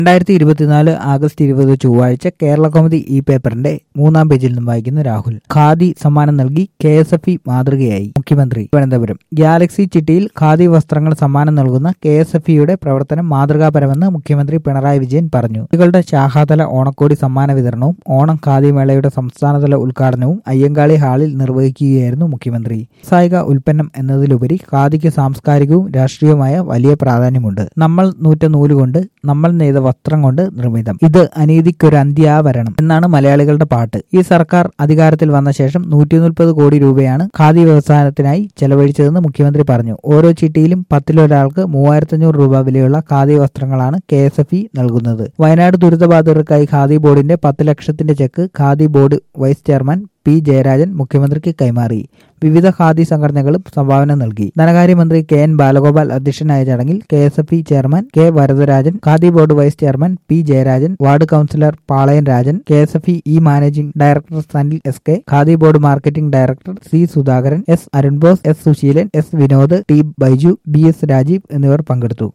2024 August 20 ചൊവ്വാഴ്ച കേരള കൗമുദി ഈ പേപ്പറിന്റെ 3-ാം പേജിൽ നിന്നും വായിക്കുന്ന രാഹുൽ. ഖാദി സമ്മാനം നൽകി KSFE മാതൃകയായി. മുഖ്യമന്ത്രി തിരുവനന്തപുരം. ഗാലക്സി ചിട്ടിയിൽ ഖാദി വസ്ത്രങ്ങൾ സമ്മാനം നൽകുന്ന KSFEയുടെ പ്രവർത്തനം മാതൃകാപരമെന്ന് മുഖ്യമന്ത്രി പിണറായി വിജയൻ പറഞ്ഞു. കുട്ടികളുടെ ശാഖാതല ഓണക്കോടി സമ്മാന വിതരണവും ഓണം ഖാദി മേളയുടെ സംസ്ഥാനതല ഉദ്ഘാടനവും അയ്യങ്കാളി ഹാളിൽ നിർവഹിക്കുകയായിരുന്നു മുഖ്യമന്ത്രി. വ്യാവസായിക ഉൽപ്പന്നം എന്നതിലുപരി ഖാദിക്ക് സാംസ്കാരികവും രാഷ്ട്രീയവുമായ വലിയ പ്രാധാന്യമുണ്ട്. നമ്മൾ നൂറ്റ നൂലുകൊണ്ട്, നമ്മൾ നെയ്ത വസ്ത്രം കൊണ്ട് നിർമ്മിതം. ഇത് അനീതിക്കൊരു അന്ത്യാവരണം എന്നാണ് മലയാളികളുടെ പാട്ട്. ഈ സർക്കാർ അധികാരത്തിൽ വന്ന ശേഷം 130 കോടി രൂപയാണ് ഖാദി വ്യവസായത്തിനായി ചെലവഴിച്ചതെന്ന് മുഖ്യമന്ത്രി പറഞ്ഞു. ഓരോ ചിട്ടിയിലും 10-ലൊരാൾക്ക് 3500 രൂപ വിലയുള്ള ഖാദി വസ്ത്രങ്ങളാണ് KSFE നൽകുന്നത്. വയനാട് ദുരിതബാധിതർക്കായി ഖാദി ബോർഡിന്റെ 10 ലക്ഷത്തിന്റെ cheque Khadi board vice chairman P. Jayarajan മുഖ്യമന്ത്രിക്ക് കൈമാറി. വിവിധ ഖാദി സംഘടനകളും സംഭാവന നൽകി. ധനകാര്യമന്ത്രി KN ബാലഗോപാൽ അധ്യക്ഷനായ ചടങ്ങിൽ KSFE chairman K. Varadarajan, Khadi board vice chairman P. Jayarajan, ward councillor Palayan Rajan, KSFE managing director Sanil SK, Khadi board marketing director C. Sudhakaran, S. Arunbose, S. Susheelan, S. Vinod, T. Baiju, B. S. Rajeev എന്നിവർ പങ്കെടുത്തു.